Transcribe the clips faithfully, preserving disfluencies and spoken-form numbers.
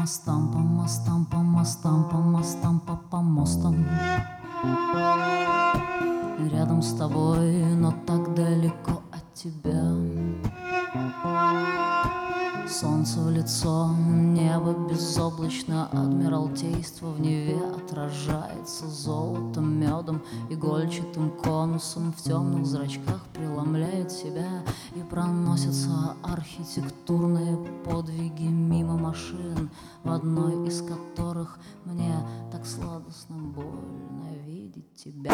мостам, по мостам, по мостам, по мостам, по помостам. Рядом с тобой, но так далеко от тебя. Солнце в лицо, небо безоблачно, адмиралтейство в Неве отражается золотом, медом, игольчатым конусом в темных зрачках преломляет себя, и проносятся архитектурные подвиги мимо машин, в одной из которых мне так сладостно больно видеть тебя.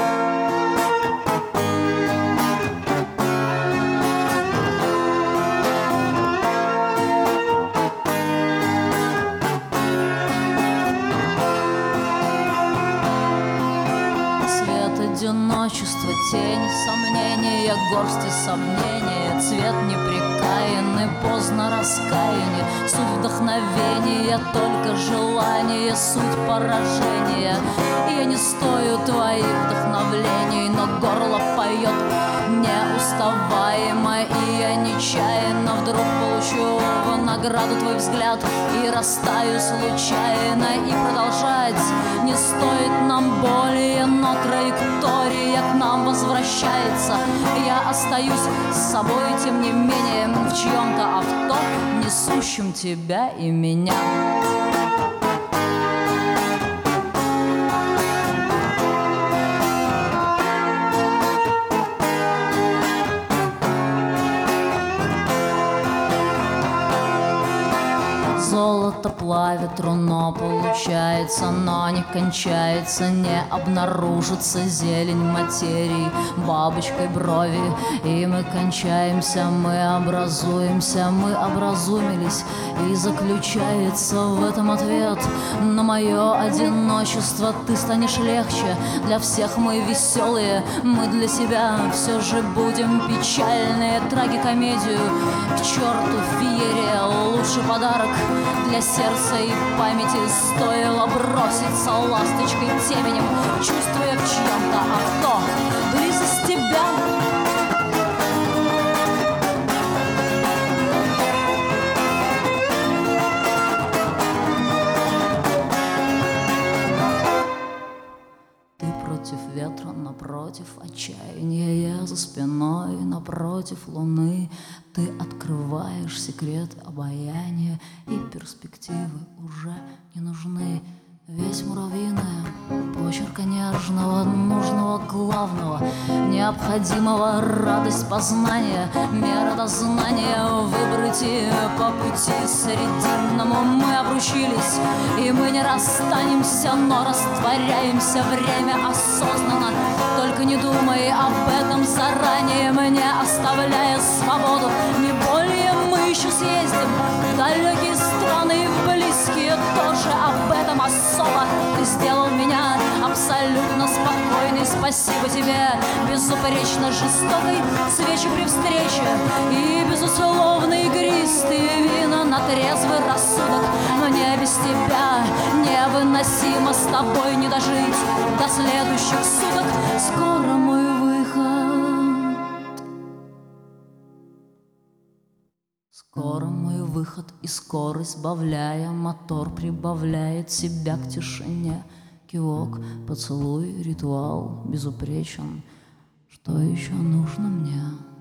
Одиночество, тень, сомнения, горсти сомнения, цвет непрекаянный, поздно раскаяние, суть вдохновения, только желание, суть поражения. Я не стою твоих вдохновлений, но горло поет неуставаемо, и я нечаянно вдруг получу в награду твой взгляд и растаю случайно. И продолжать не стоит нам более, но траектория к нам возвращается. Я остаюсь с собой, тем не менее, в чьем-то авто, несущем тебя и меня. Золото плавит руно, получается, но не кончается, не обнаружится зелень материи бабочкой брови, и мы кончаемся, мы образуемся, мы образумились, и заключается в этом ответ на мое одиночество. Ты станешь легче, для всех мы веселые, мы для себя все же будем печальные. Трагикомедию к черту феерия, лучший подарок для сердца и памяти стоило броситься ласточкой теменем, чувствуя в чьем-то авто близость тебя. Ты против ветра, напротив отчаяния, я за спиной, напротив луны. Ты открываешь секрет обаяния, и перспективы уже не нужны. Весь муравьиная почерка нежного, нужного, главного, необходимого, радость познания, мера дознания выбрать и по пути срединному. Мы обручились, и мы не расстанемся, но растворяемся, время осознанно. Только не думай об этом заранее, мне оставляя свободу. Не более мы еще съездим в далекие страны и в близкие тоже. Об этом особо ты сделал меня абсолютно спокойной. Спасибо тебе, безупречно жестокой свечи при встрече и безусловно игристые вина на трезвый рассудок. Мне без тебя невыносимо, с тобой не дожить до следующих суток. Скоро мой выход, скоро мой выход, и скорость сбавляя, мотор прибавляет себя к тишине. Кивок, поцелуй, ритуал безупречен. Что еще нужно мне?